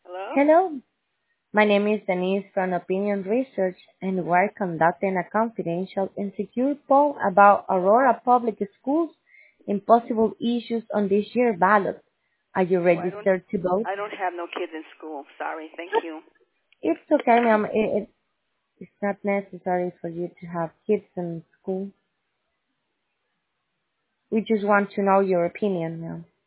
Hello? Hello, my name is Denise from Opinion Research, and we're conducting a confidential and secure poll about Aurora Public Schools and possible issues on this year's ballot. Are you Oh, I don't registered to vote? I don't have no kids in school. Sorry. Thank you. It's okay, ma'am. It's not necessary for you to have kids in school. We just want to know your opinion, ma'am.